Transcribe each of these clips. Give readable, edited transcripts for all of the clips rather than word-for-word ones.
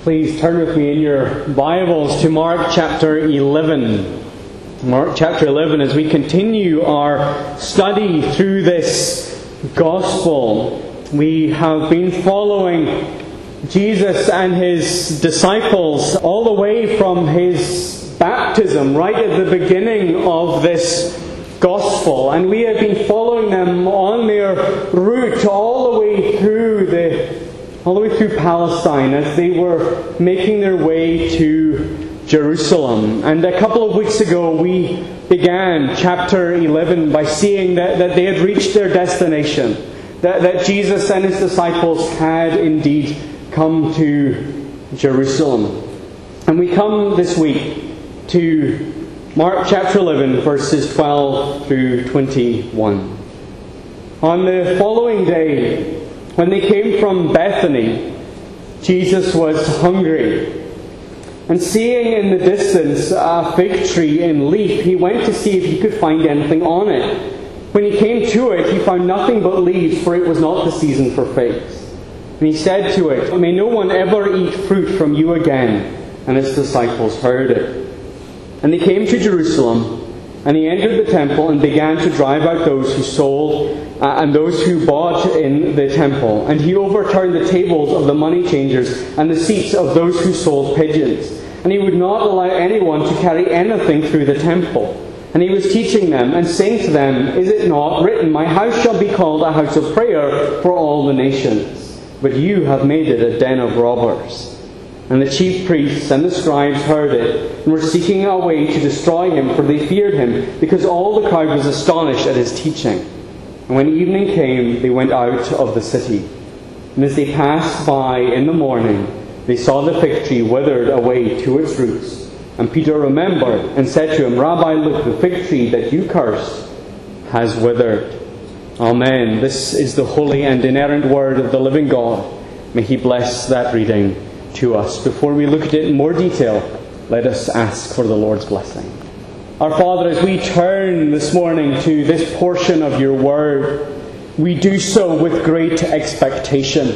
Please turn with me in your Bibles to Mark chapter 11. Mark chapter 11, as we continue our study through this Gospel. We have been following Jesus and His disciples all the way from His baptism, right at the beginning of this Gospel. And we have been following them on their route all the way through Palestine as they were making their way to Jerusalem. And a couple of weeks ago we began chapter 11 by seeing that they had reached their destination, that Jesus and His disciples had indeed come to Jerusalem. And we come this week to Mark chapter 11, verses 12 through 21. On the following day, when they came from Bethany, Jesus was hungry. And seeing in the distance a fig tree in leaf, He went to see if He could find anything on it. When He came to it, He found nothing but leaves, for it was not the season for figs. And He said to it, "May no one ever eat fruit from you again." And His disciples heard it. And they came to Jerusalem, and He entered the temple and began to drive out those who sold and those who bought in the temple. And He overturned the tables of the money changers and the seats of those who sold pigeons. And He would not allow anyone to carry anything through the temple. And He was teaching them and saying to them, "Is it not written, 'My house shall be called a house of prayer for all the nations'? But you have made it a den of robbers." And the chief priests and the scribes heard it, and were seeking a way to destroy Him, for they feared Him, because all the crowd was astonished at His teaching. And when evening came, they went out of the city. And as they passed by in the morning, they saw the fig tree withered away to its roots. And Peter remembered and said to him, "Rabbi, look, the fig tree that you cursed has withered." Amen. This is the holy and inerrant word of the living God. May He bless that reading to us. Before we look at it in more detail, let us ask for the Lord's blessing. Our Father, as we turn this morning to this portion of Your Word, we do so with great expectation.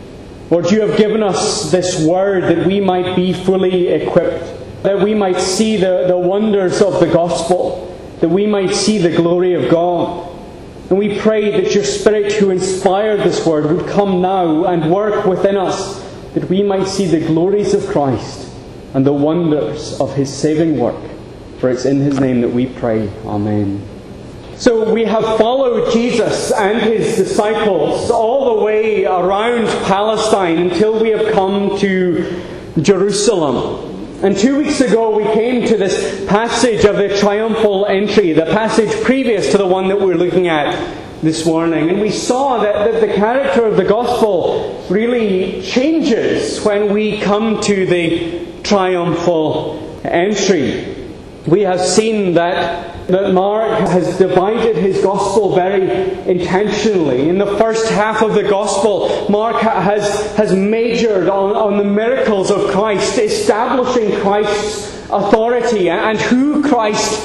Lord, You have given us this Word that we might be fully equipped, that we might see the wonders of the Gospel, that we might see the glory of God. And we pray that Your Spirit who inspired this Word would come now and work within us, that we might see the glories of Christ and the wonders of His saving work. For it's in His name that we pray. Amen. So we have followed Jesus and His disciples all the way around Palestine until we have come to Jerusalem. And 2 weeks ago we came to this passage of the triumphal entry, the passage previous to the one that we're looking at this morning. And we saw that the character of the Gospel really changes when we come to the triumphal entry. We have seen that Mark has divided his Gospel very intentionally. In the first half of the Gospel, Mark has majored on the miracles of Christ, establishing Christ's authority and who Christ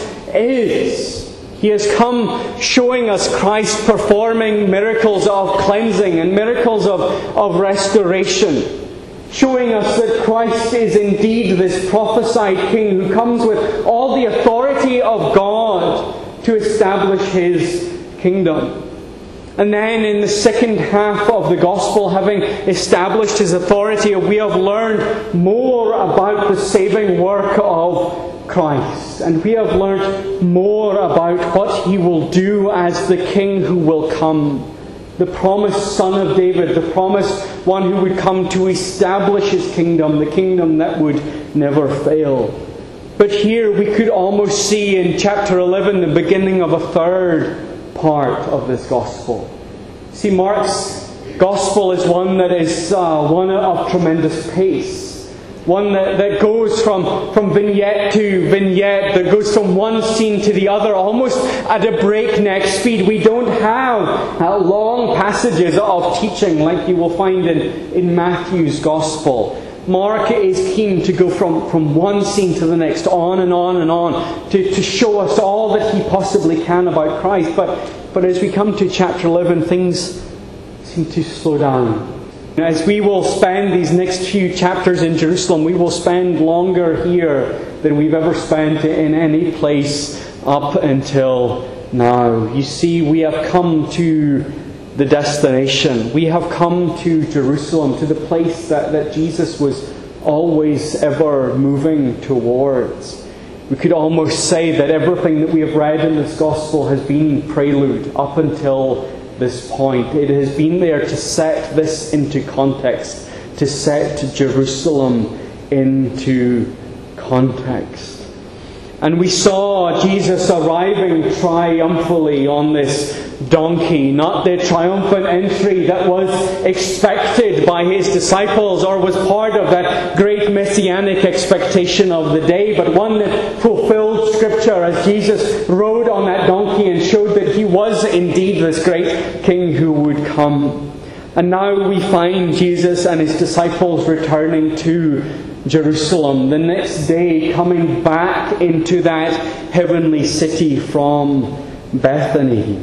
is. He has come showing us Christ performing miracles of cleansing and miracles of restoration, showing us that Christ is indeed this prophesied King who comes with all the authority of God to establish His kingdom. And then in the second half of the Gospel, having established His authority, we have learned more about the saving work of Christ. And we have learned more about what He will do as the King who will come. The promised Son of David, the promised one who would come to establish His kingdom, the kingdom that would never fail. But here we could almost see in chapter 11 the beginning of a third part of this Gospel. See, Mark's Gospel is one that is one of tremendous pace. One that goes from vignette to vignette, that goes from one scene to the other, almost at a breakneck speed. We don't have long passages of teaching like you will find in Matthew's Gospel. Mark is keen to go from one scene to the next, on and on and on, to show us all that he possibly can about Christ. But as we come to chapter 11, things seem to slow down. As we will spend these next few chapters in Jerusalem, we will spend longer here than we've ever spent in any place up until now. You see, we have come to the destination. We have come to Jerusalem, to the place that Jesus was always ever moving towards. We could almost say that everything that we have read in this Gospel has been prelude up until this point. It has been there to set this into context, to set Jerusalem into context. And we saw Jesus arriving triumphantly on this donkey, not the triumphant entry that was expected by his disciples or was part of that great messianic expectation of the day, but one that fulfilled Scripture as Jesus rode on that donkey and showed that he was indeed this great King who would come. And now we find Jesus and his disciples returning to Jerusalem the next day, coming back into that heavenly city from Bethany.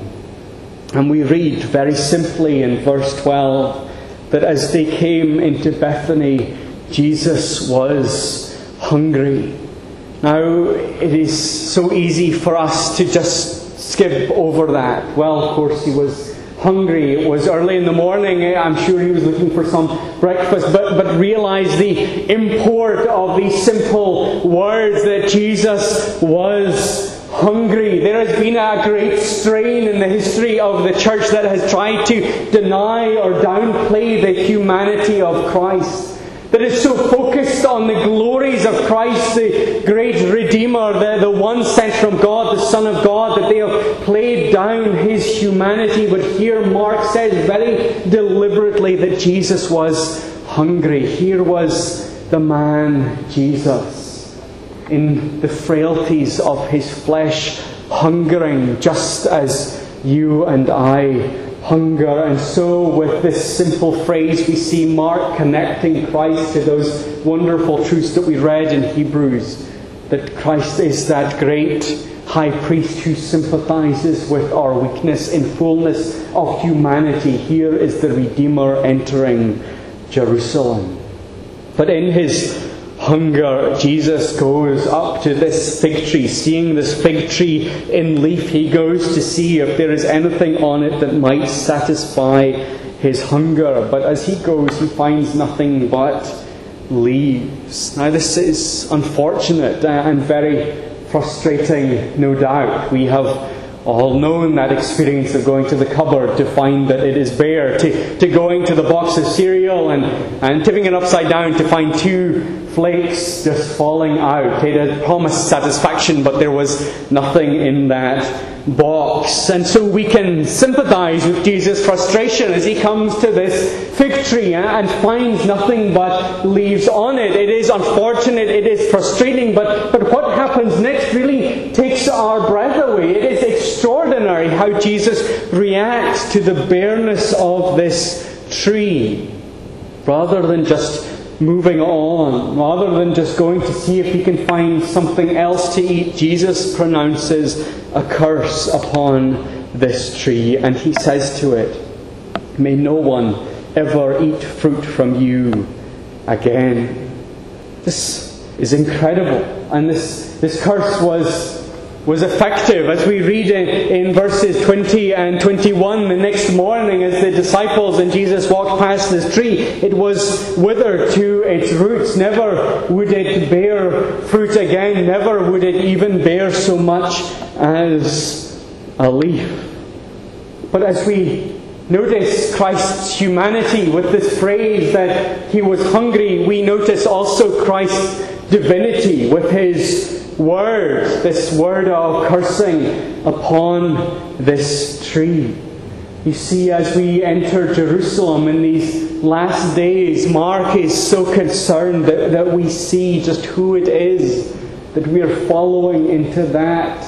And we read very simply in verse 12 that as they came into Bethany, Jesus was hungry. Now, it is so easy for us to just skip over that. Well, of course, he was hungry. It was early in the morning. I'm sure he was looking for some breakfast. But realize the import of these simple words that Jesus was hungry. There has been a great strain in the history of the church that has tried to deny or downplay the humanity of Christ. That is so focused on the glories of Christ, the great Redeemer, the one sent from God, the Son of God, that they have played down his humanity. But here Mark says very deliberately that Jesus was hungry. Here was the man Jesus, in the frailties of his flesh, hungering just as you and I hunger. And so with this simple phrase we see Mark connecting Christ to those wonderful truths that we read in Hebrews, that Christ is that great high priest who sympathizes with our weakness in fullness of humanity. Here is the Redeemer entering Jerusalem. But in his hunger, Jesus goes up to this fig tree. Seeing this fig tree in leaf, he goes to see if there is anything on it that might satisfy his hunger. But as he goes, he finds nothing but leaves. Now, this is unfortunate and very frustrating, no doubt. We have all known that experience of going to the cupboard to find that it is bare, to going to the box of cereal and tipping it upside down to find 2 flakes just falling out. It had promised satisfaction, but there was nothing in that box. And so we can sympathize with Jesus' frustration as he comes to this fig tree and finds nothing but leaves on it. It is unfortunate, it is frustrating, but what happens next really takes our breath away. It is extraordinary how Jesus reacts to the bareness of this tree. Rather than just moving on, rather than just going to see if he can find something else to eat, Jesus pronounces a curse upon this tree, and he says to it, "May no one ever eat fruit from you again." This is incredible, and this curse was effective. As we read in verses 20 and 21, the next morning as the disciples and Jesus walked past this tree, it was withered to its roots. Never would it bear fruit again. Never would it even bear so much as a leaf. But as we notice Christ's humanity with this phrase that he was hungry, we notice also Christ's divinity with his word, this word of cursing upon this tree. You see, as we enter Jerusalem in these last days, Mark is so concerned that we see just who it is that we are following into that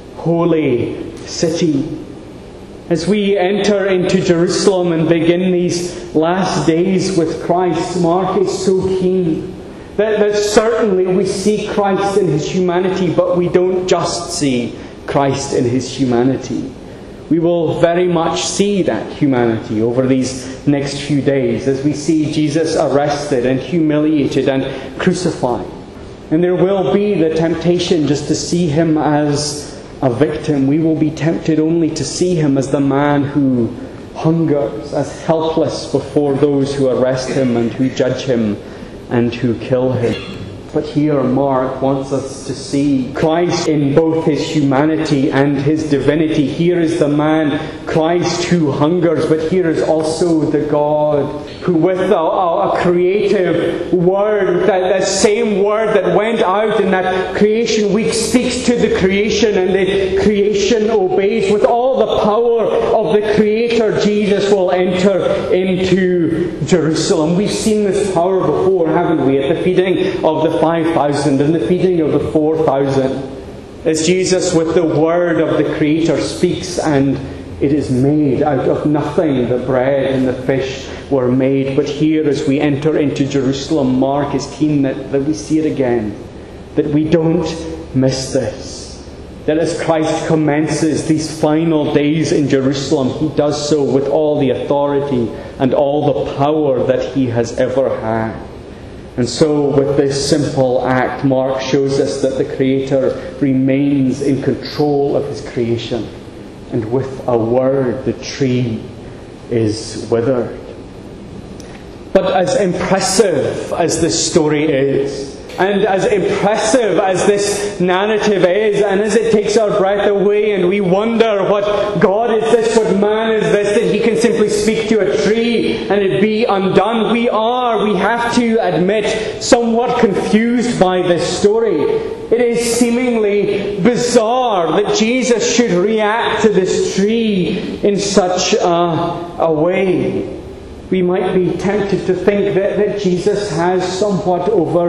holy city. As we enter into Jerusalem and begin these last days with Christ, Mark is so keen that certainly we see Christ in his humanity, but we don't just see Christ in his humanity. We will very much see that humanity over these next few days as we see Jesus arrested and humiliated and crucified. And there will be the temptation just to see him as a victim. We will be tempted only to see him as the man who hungers, as helpless before those who arrest him and who judge him and who kill him. But here Mark wants us to see Christ in both his humanity and his divinity. Here is the man, Christ, who hungers, but here is also the God who with a creative word, that same word that went out in that creation week, speaks to the creation and the creation obeys. With all the power of the Creator, Jesus will enter into Jerusalem. We've seen this power before, haven't we? At the feeding of the 5,000 and the feeding of the 4,000. As Jesus with the word of the Creator speaks, and it is made out of nothing. The bread and the fish were made. But here as we enter into Jerusalem, Mark is keen that we see it again. That we don't miss this. That as Christ commences these final days in Jerusalem, he does so with all the authority and all the power that he has ever had. And so with this simple act, Mark shows us that the Creator remains in control of his creation. And with a word, the tree is withered. But as impressive as this story is, and as impressive as this narrative is, and as it takes our breath away and we wonder what God is this, what man is this, that he can simply speak to a tree and it be undone, we have to admit, somewhat confused by this story. It is seemingly bizarre that Jesus should react to this tree in such a way. We might be tempted to think that Jesus has somewhat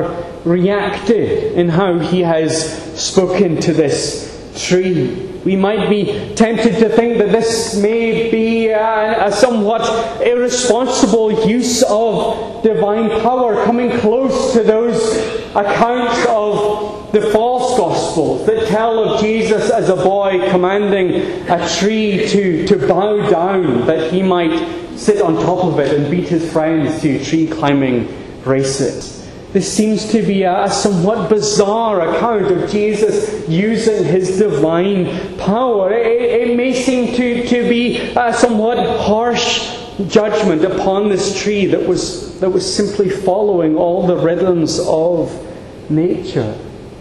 overreacted in how he has spoken to this tree. We might be tempted to think that this may be a somewhat irresponsible use of divine power, coming close to those accounts of the false Gospels that tell of Jesus as a boy commanding a tree to bow down that he might sit on top of it and beat his friends to tree climbing races. This seems to be a somewhat bizarre account of Jesus using his divine power. It may seem to be a somewhat harsh judgment upon this tree that was simply following all the rhythms of nature.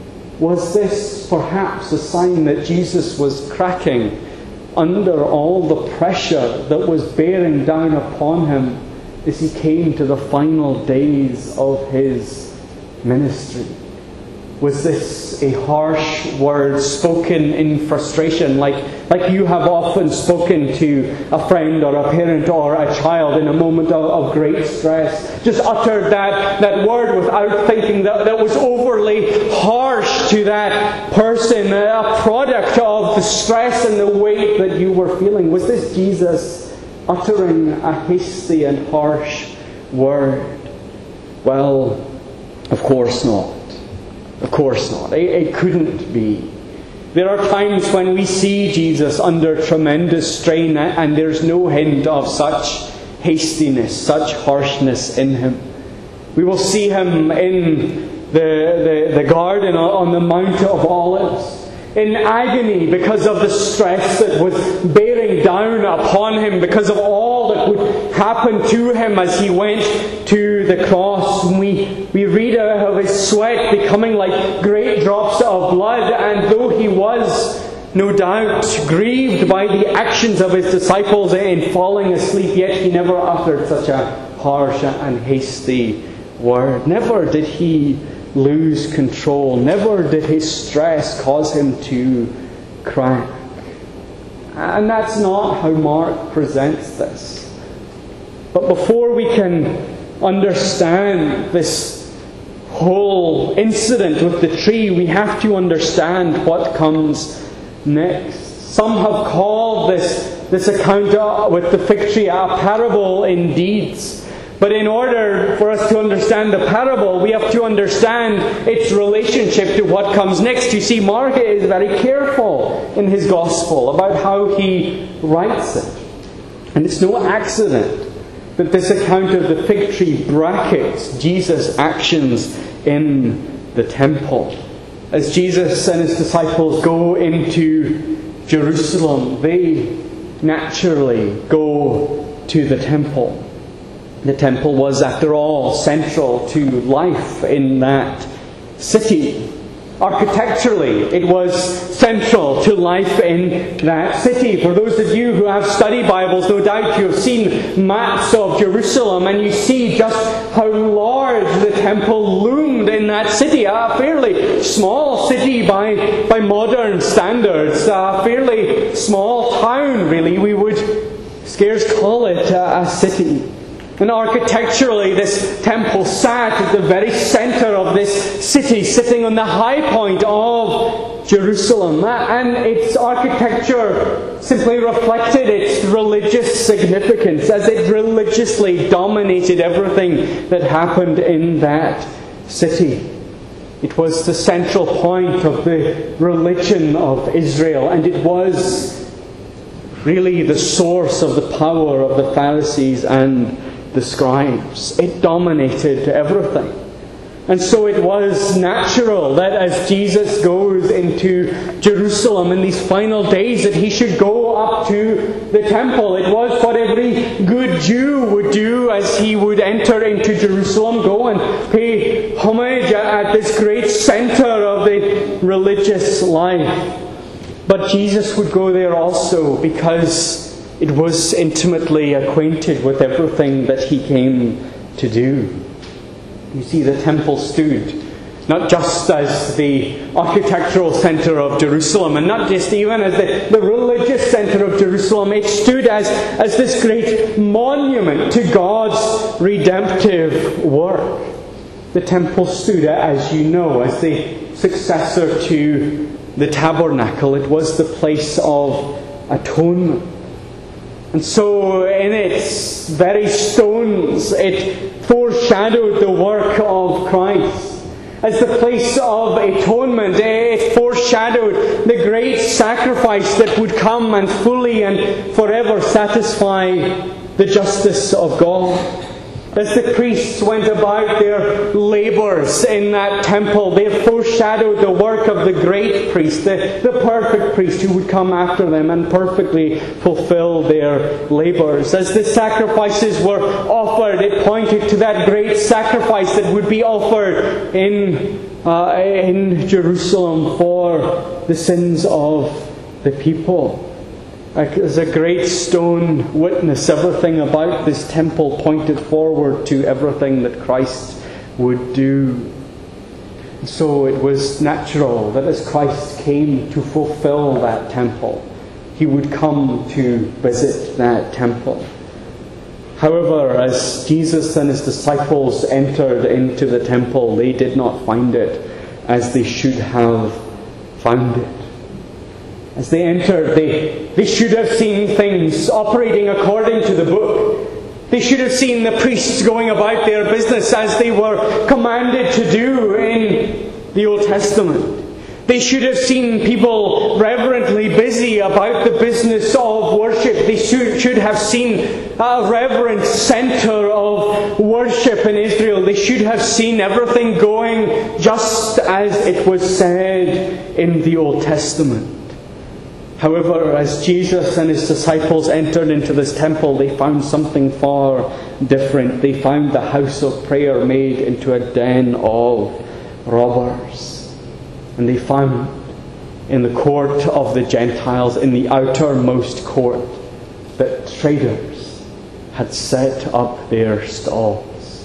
Was this perhaps a sign that Jesus was cracking under all the pressure that was bearing down upon him as he came to the final days of his ministry? Was this a harsh word spoken in frustration, like you have often spoken to a friend or a parent or a child in a moment of great stress? Just uttered that word without thinking, that was overly harsh to that person, a product of the stress and the weight that you were feeling. Was this Jesus uttering a hasty and harsh word? Well, of course not. Of course not. It couldn't be. There are times when we see Jesus under tremendous strain and there's no hint of such hastiness, such harshness in him. We will see him in the garden on the Mount of Olives, in agony because of the stress that was bearing down upon him, because of all that would happen to him as he went to the cross. And we read of his sweat becoming like great drops of blood, and though he was no doubt grieved by the actions of his disciples in falling asleep, yet he never uttered such a harsh and hasty word. Never did he lose control. Never did his stress cause him to crack. And that's not how Mark presents this. But before we can understand this whole incident with the tree, we have to understand what comes next. Some have called this account with the fig tree a parable in deeds. But in order for us to understand the parable, we have to understand its relationship to what comes next. You see, Mark is very careful in his Gospel about how he writes it. And it's no accident that this account of the fig tree brackets Jesus' actions in the temple. As Jesus and his disciples go into Jerusalem, they naturally go to the temple. The temple was, after all, central to life in that city. Architecturally, it was central to life in that city. For those of you who have study Bibles, no doubt you have seen maps of Jerusalem, and you see just how large the temple loomed in that city. A fairly small city by modern standards. A fairly small town, really. We would scarce call it a city. And architecturally, this temple sat at the very center of this city, sitting on the high point of Jerusalem. And its architecture simply reflected its religious significance, as it religiously dominated everything that happened in that city. It was the central point of the religion of Israel, and it was really the source of the power of the Pharisees and the scribes. It dominated everything. And so it was natural that as Jesus goes into Jerusalem in these final days, that he should go up to the temple. It was what every good Jew would do as he would enter into Jerusalem, go and pay homage at this great center of the religious life. But Jesus would go there also because it was intimately acquainted with everything that he came to do. You see, the temple stood not just as the architectural center of Jerusalem, and not just even as the religious center of Jerusalem. It stood as this great monument to God's redemptive work. The temple stood, as you know, as the successor to the tabernacle. It was the place of atonement. And so in its very stones, it foreshadowed the work of Christ. As the place of atonement, it foreshadowed the great sacrifice that would come and fully and forever satisfy the justice of God. As the priests went about their labours in that temple, they foreshadowed the work of the great priest, the perfect priest who would come after them and perfectly fulfill their labours. As the sacrifices were offered, it pointed to that great sacrifice that would be offered in Jerusalem for the sins of the people. As a great stone witness, everything about this temple pointed forward to everything that Christ would do. So it was natural that as Christ came to fulfill that temple, he would come to visit that temple. However, as Jesus and his disciples entered into the temple, they did not find it as they should have found it. As they entered, they should have seen things operating according to the book. They should have seen the priests going about their business as they were commanded to do in the Old Testament. They should have seen people reverently busy about the business of worship. They should have seen a reverent centre of worship in Israel. They should have seen everything going just as it was said in the Old Testament. However, as Jesus and his disciples entered into this temple, they found something far different. They found the house of prayer made into a den of robbers. And they found in the court of the Gentiles, in the outermost court, that traders had set up their stalls.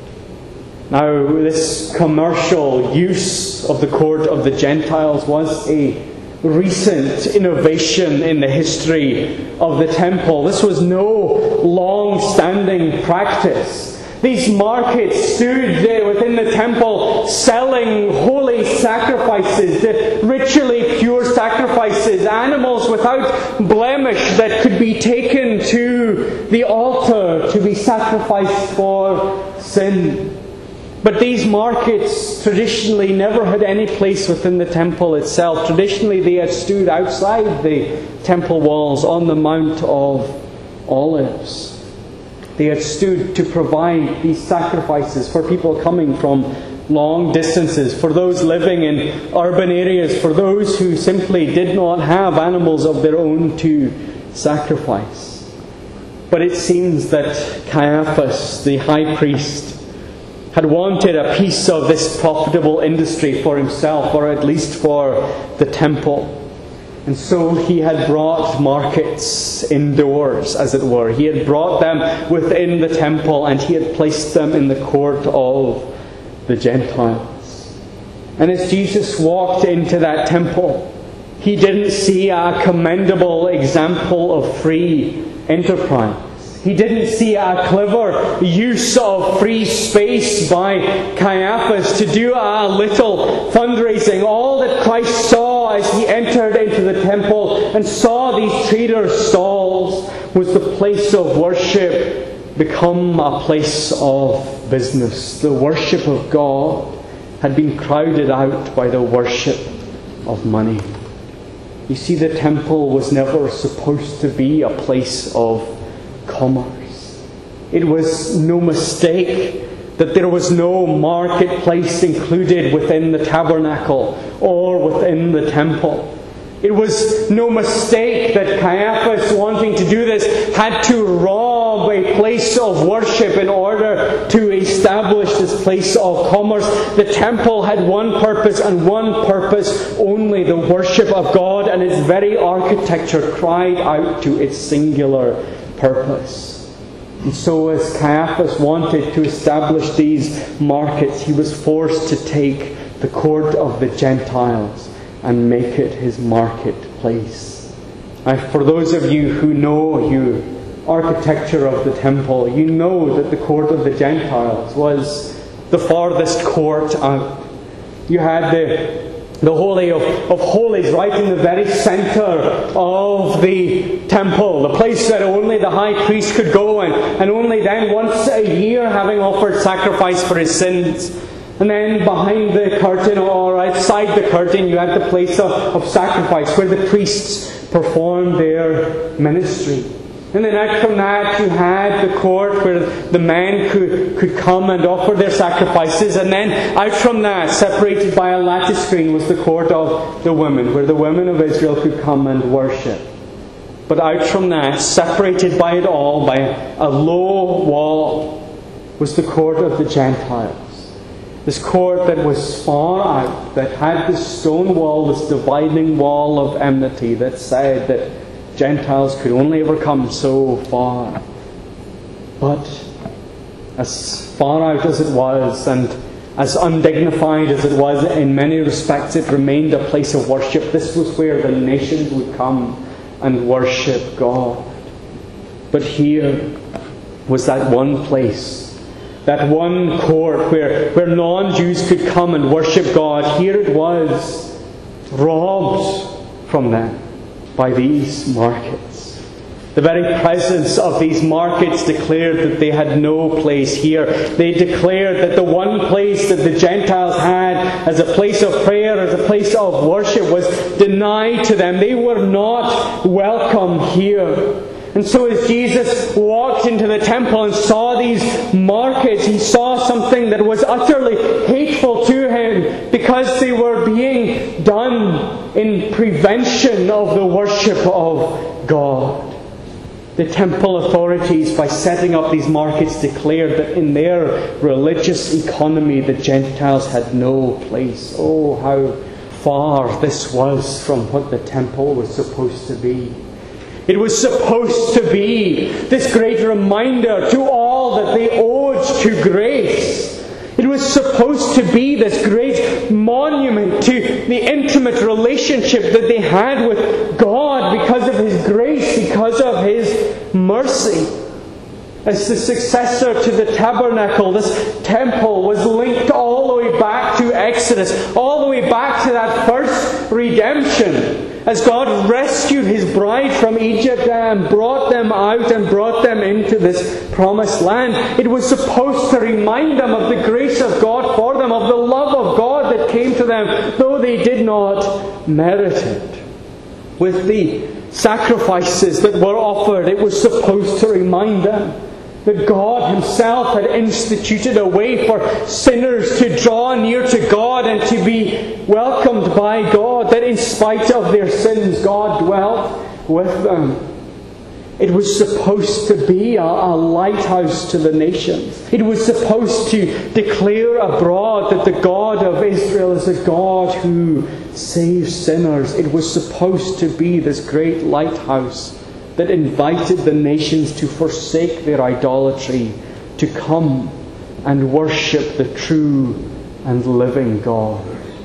Now, this commercial use of the court of the Gentiles was a recent innovation in the history of the temple. This was no long-standing practice. These markets stood there within the temple selling holy sacrifices, the ritually pure sacrifices, animals without blemish that could be taken to the altar to be sacrificed for sin. But these markets traditionally never had any place within the temple itself. Traditionally they had stood outside the temple walls on the Mount of Olives. They had stood to provide these sacrifices for people coming from long distances, for those living in urban areas, for those who simply did not have animals of their own to sacrifice. But it seems that Caiaphas, the high priest, had wanted a piece of this profitable industry for himself, or at least for the temple. And so he had brought markets indoors, as it were. He had brought them within the temple, and he had placed them in the court of the Gentiles. And as Jesus walked into that temple, he didn't see a commendable example of free enterprise. He didn't see a clever use of free space by Caiaphas to do a little fundraising. All that Christ saw as he entered into the temple and saw these traders' stalls was the place of worship become a place of business. The worship of God had been crowded out by the worship of money. You see, the temple was never supposed to be a place of commerce. It was no mistake that there was no marketplace included within the tabernacle or within the temple. It was no mistake that Caiaphas, wanting to do this, had to rob a place of worship in order to establish this place of commerce. The temple had one purpose and one purpose only, the worship of God, and its very architecture cried out to its singular purpose. And so as Caiaphas wanted to establish these markets, he was forced to take the court of the Gentiles and make it his marketplace. And for those of you who know your architecture of the temple, you know that the court of the Gentiles was the farthest court out. You had the Holy of Holies right in the very center of the temple, the place that only the high priest could go in, and only then once a year, having offered sacrifice for his sins. And then behind the curtain, or outside the curtain, you had the place of sacrifice where the priests performed their ministry. And then out from that you had the court where the men could come and offer their sacrifices. And then out from that, separated by a lattice screen, was the court of the women, where the women of Israel could come and worship. But out from that, separated by it all, by a low wall, was the court of the Gentiles. This court that was far out, that had this stone wall, this dividing wall of enmity that said that Gentiles could only ever come so far. But as far out as it was, and as undignified as it was in many respects, it remained a place of worship. This was where the nations would come and worship God. But here was that one place, that one court where non-Jews could come and worship God. Here it was, robbed from them by these markets. The very presence of these markets declared that they had no place here. They declared that the one place that the Gentiles had as a place of prayer, as a place of worship, was denied to them. They were not welcome here. And so as Jesus walked into the temple and saw these markets, he saw something that was utterly hateful to him, because they were being done in prevention of the worship of God. The temple authorities, by setting up these markets, declared that in their religious economy the Gentiles had no place. Oh, how far this was from what the temple was supposed to be. It was supposed to be this great reminder to all that they owed to grace. It was supposed to be this great monument to the intimate relationship that they had with God because of His grace, because of His mercy. As the successor to the tabernacle, this temple was linked all the way back to Exodus, all the way back to that first redemption. As God rescued His bride from Egypt and brought them out and brought them into this promised land, it was supposed to remind them of the grace of God for them, of the love of God that came to them, though they did not merit it. With the sacrifices that were offered, it was supposed to remind them that God Himself had instituted a way for sinners to draw near to God and to be welcomed by God, that in spite of their sins, God dwelt with them. It was supposed to be a lighthouse to the nations. It was supposed to declare abroad that the God of Israel is a God who saves sinners. It was supposed to be this great lighthouse that invited the nations to forsake their idolatry, to come and worship the true and living God.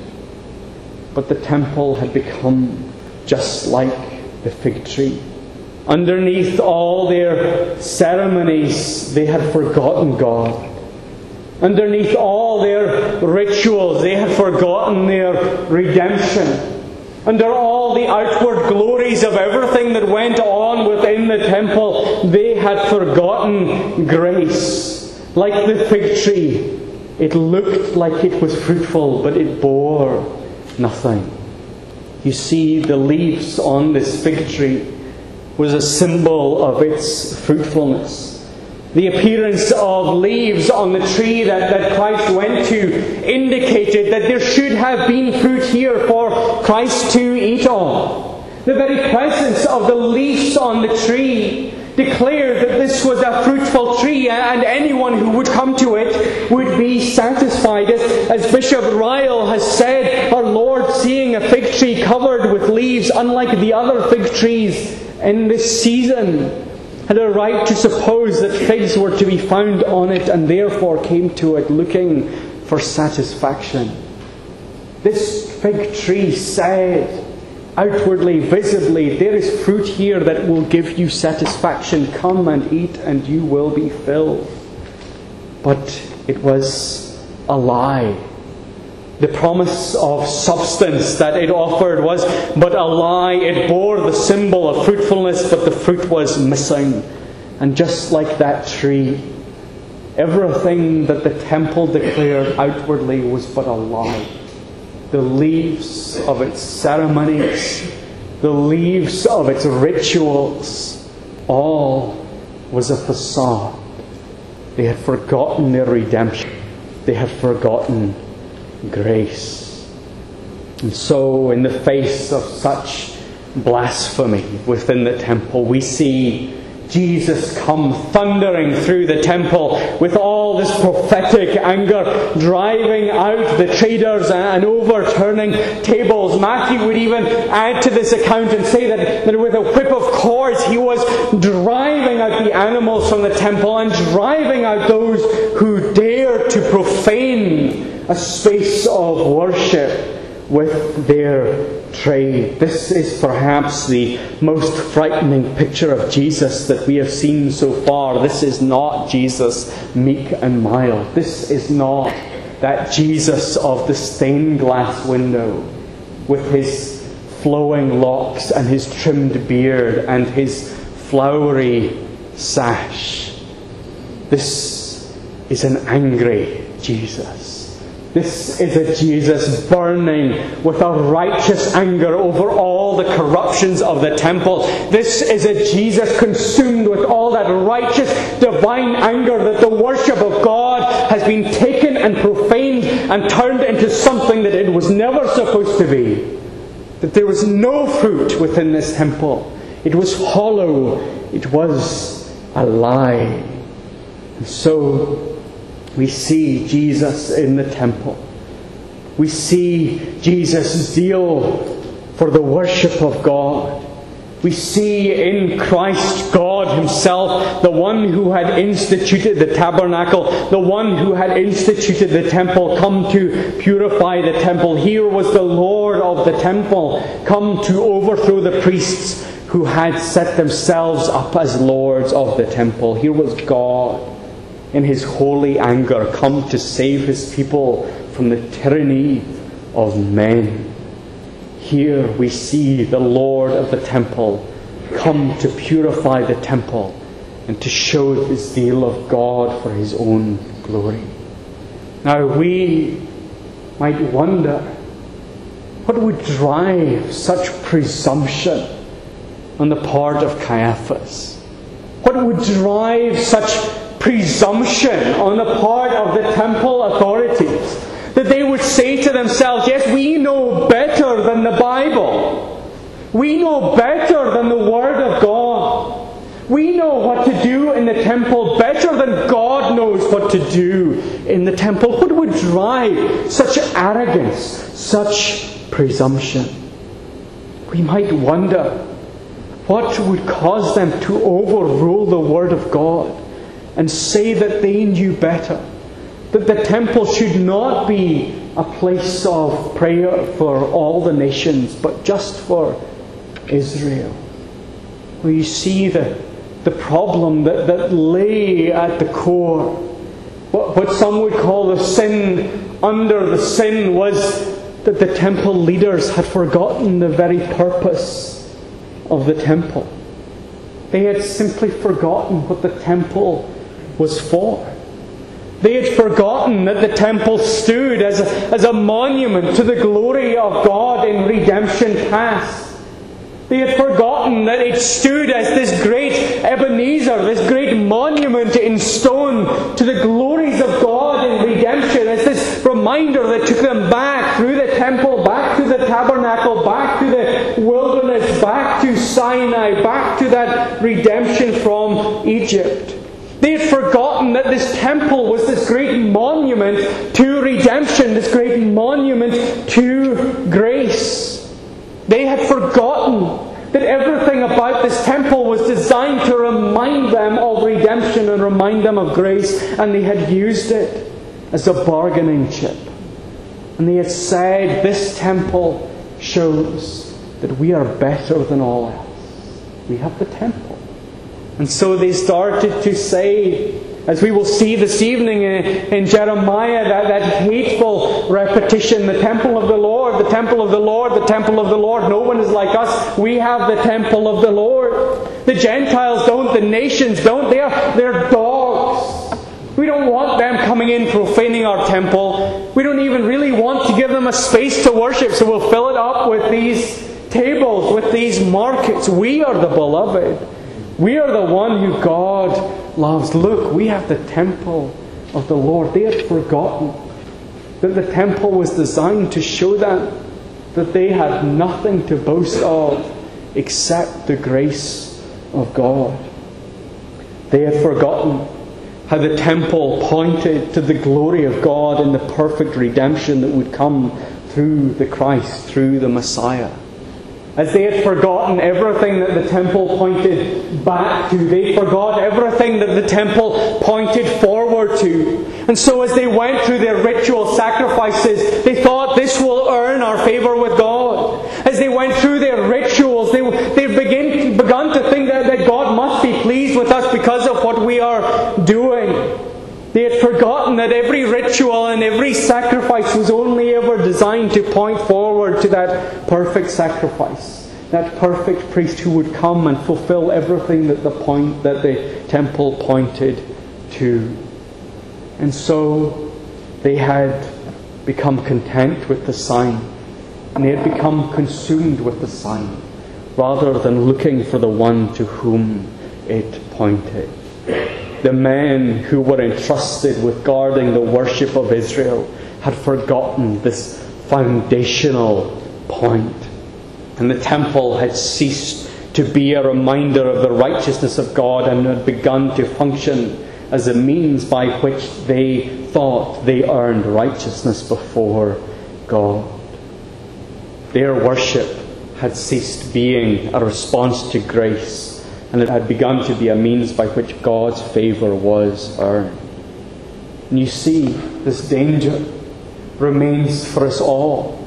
But the temple had become just like the fig tree. Underneath all their ceremonies, they had forgotten God. Underneath all their rituals, they had forgotten their redemption. Under all the outward glories of everything that went on within the temple, they had forgotten grace. Like the fig tree, it looked like it was fruitful, but it bore nothing. You see, the leaves on this fig tree was a symbol of its fruitfulness. The appearance of leaves on the tree that Christ went to indicated that there should have been fruit here for Christ to eat on. The very presence of the leaves on the tree declared that this was a fruitful tree, and anyone who would come to it would be satisfied. As Bishop Ryle has said, our Lord, seeing a fig tree covered with leaves, unlike the other fig trees in this season, had a right to suppose that figs were to be found on it, and therefore came to it looking for satisfaction. This fig tree said, outwardly, visibly, there is fruit here that will give you satisfaction. Come and eat and you will be filled. But it was a lie. The promise of substance that it offered was but a lie. It bore the symbol of fruitfulness, but the fruit was missing. And just like that tree, everything that the temple declared outwardly was but a lie. The leaves of its ceremonies, the leaves of its rituals, all was a facade. They had forgotten their redemption. They had forgotten grace. And so, in the face of such blasphemy within the temple, we see Jesus come thundering through the temple with all this prophetic anger, driving out the traders and overturning tables. Matthew would even add to this account and say that with a whip of cords he was driving out the animals from the temple and driving out those who dared to profane a space of worship with their trade. This is perhaps the most frightening picture of Jesus that we have seen so far. This is not Jesus meek and mild. This is not that Jesus of the stained glass window with his flowing locks and his trimmed beard and his flowery sash. This is an angry Jesus. This is a Jesus burning with a righteous anger over all the corruptions of the temple. This is a Jesus consumed with all that righteous divine anger that the worship of God has been taken and profaned and turned into something that it was never supposed to be. That there was no fruit within this temple. It was hollow. It was a lie. And so we see Jesus in the temple. We see Jesus' zeal for the worship of God. We see in Christ God Himself, the one who had instituted the tabernacle, the one who had instituted the temple, come to purify the temple. Here was the Lord of the temple, come to overthrow the priests who had set themselves up as lords of the temple. Here was God in His holy anger, come to save His people from the tyranny of men. Here we see the Lord of the temple come to purify the temple and to show the zeal of God for His own glory. Now we might wonder, what would drive such presumption on the part of Caiaphas? What would drive such presumption on the part of the temple authorities? That they would say to themselves, yes, we know better than the Bible. We know better than the Word of God. We know what to do in the temple better than God knows what to do in the temple. What would drive such arrogance, such presumption? We might wonder, what would cause them to overrule the Word of God and say that they knew better? That the temple should not be a place of prayer for all the nations, but just for Israel. Well, you see the problem that lay at the core. What some would call the sin under the sin was that the temple leaders had forgotten the very purpose of the temple. They had simply forgotten what the temple was for. They had forgotten that the temple stood as a monument to the glory of God in redemption past. They had forgotten that it stood as this great Ebenezer, this great monument in stone to the glories of God in redemption, as this reminder that took them back through the temple, back to the tabernacle, back to the wilderness, back to Sinai, back to that redemption from Egypt. They had forgotten that this temple was this great monument to redemption, this great monument to grace. They had forgotten that everything about this temple was designed to remind them of redemption and remind them of grace, and they had used it as a bargaining chip. And they had said, this temple shows that we are better than all else. We have the temple. And so they started to say, as we will see this evening in Jeremiah, that hateful repetition, the temple of the Lord, the temple of the Lord, the temple of the Lord. No one is like us. We have the temple of the Lord. The Gentiles don't, the nations don't. They're dogs. We don't want them coming in profaning our temple. We don't even really want to give them a space to worship, so we'll fill it up with these tables, with these markets. We are the beloved. We are the one who God loves. Look, we have the temple of the Lord. They had forgotten that the temple was designed to show them that they had nothing to boast of except the grace of God. They had forgotten how the temple pointed to the glory of God and the perfect redemption that would come through the Christ, through the Messiah. As they had forgotten everything that the temple pointed back to, they forgot everything that the temple pointed forward to. And so as they went through their ritual sacrifices, they thought this will earn our favour with God. As they went through their rituals, they begun to think that God must be pleased with us because of what we are doing. They had forgotten that every ritual and every sacrifice was only ever designed to point forward to that perfect sacrifice, that perfect priest who would come and fulfill everything that the temple pointed to. And so they had become content with the sign, and they had become consumed with the sign, rather than looking for the one to whom it pointed. The men who were entrusted with guarding the worship of Israel had forgotten this foundational point. And the temple had ceased to be a reminder of the righteousness of God and had begun to function as a means by which they thought they earned righteousness before God. Their worship had ceased being a response to grace, and it had begun to be a means by which God's favour was earned. And you see, this danger remains for us all.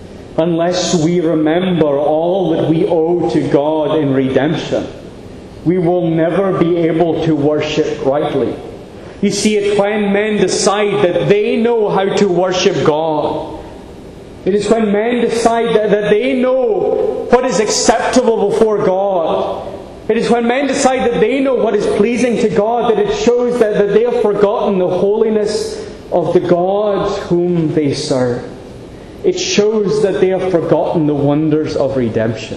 Unless we remember all that we owe to God in redemption, we will never be able to worship rightly. You see, it's when men decide that they know how to worship God, It is when men decide that they know what is acceptable before God. It is when men decide that they know what is pleasing to God that it shows that they have forgotten the holiness of the God whom they serve. It shows that they have forgotten the wonders of redemption.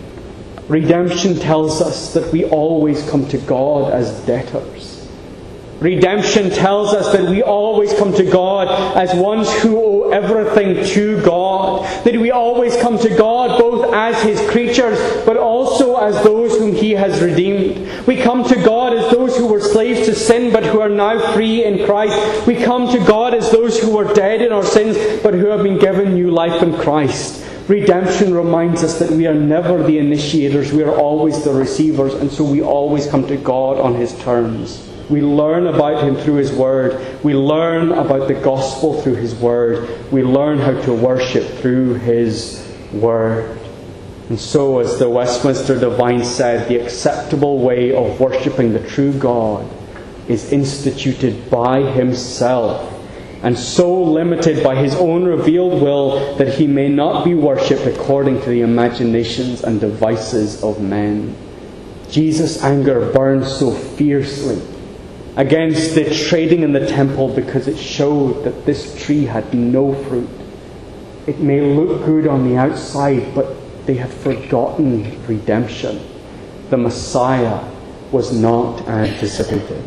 Redemption tells us that we always come to God as debtors. Redemption tells us that we always come to God as ones who owe everything to God. That we always come to God both as His creatures, but also as those whom He has redeemed. We come to God as those who were slaves to sin, but who are now free in Christ. We come to God as those who were dead in our sins, but who have been given new life in Christ. Redemption reminds us that we are never the initiators, we are always the receivers, and so we always come to God on His terms. We learn about Him through His Word. We learn about the gospel through His Word. We learn how to worship through His Word. And so, as the Westminster Divine said, the acceptable way of worshipping the true God is instituted by Himself, and so limited by His own revealed will that He may not be worshipped according to the imaginations and devices of men. Jesus' anger burned so fiercely against the trading in the temple because it showed that this tree had no fruit. It may look good on the outside, but they had forgotten redemption. The Messiah was not anticipated.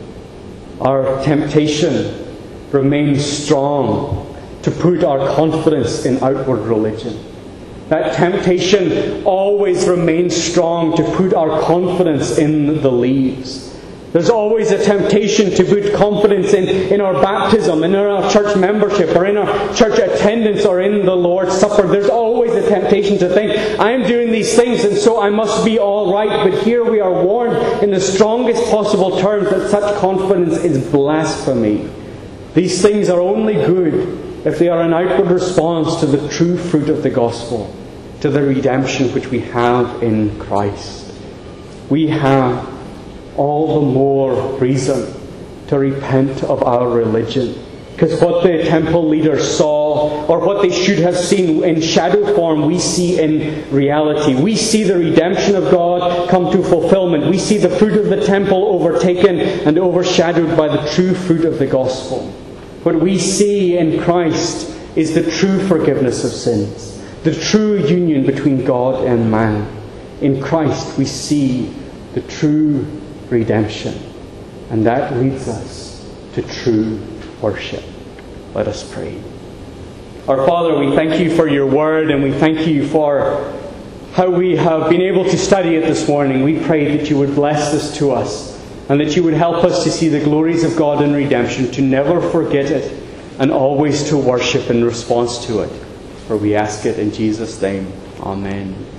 Our temptation remains strong to put our confidence in outward religion. That temptation always remains strong to put our confidence in the leaves. There's always a temptation to put confidence in our baptism, in our church membership, or in our church attendance, or in the Lord's Supper. There's always a temptation to think, I'm doing these things and so I must be all right. But here we are warned in the strongest possible terms that such confidence is blasphemy. These things are only good if they are an outward response to the true fruit of the gospel, to the redemption which we have in Christ. We have all the more reason to repent of our religion. Because what the temple leaders saw, or what they should have seen in shadow form, we see in reality. We see the redemption of God come to fulfillment. We see the fruit of the temple overtaken and overshadowed by the true fruit of the gospel. What we see in Christ is the true forgiveness of sins, the true union between God and man. In Christ we see the true redemption, and that leads us to true worship. Let us pray. Our Father, we thank You for Your Word, and we thank You for how we have been able to study it this morning. We pray that You would bless this to us, and that You would help us to see the glories of God in redemption, to never forget it, and always to worship in response to it. For we ask it in Jesus' name. Amen.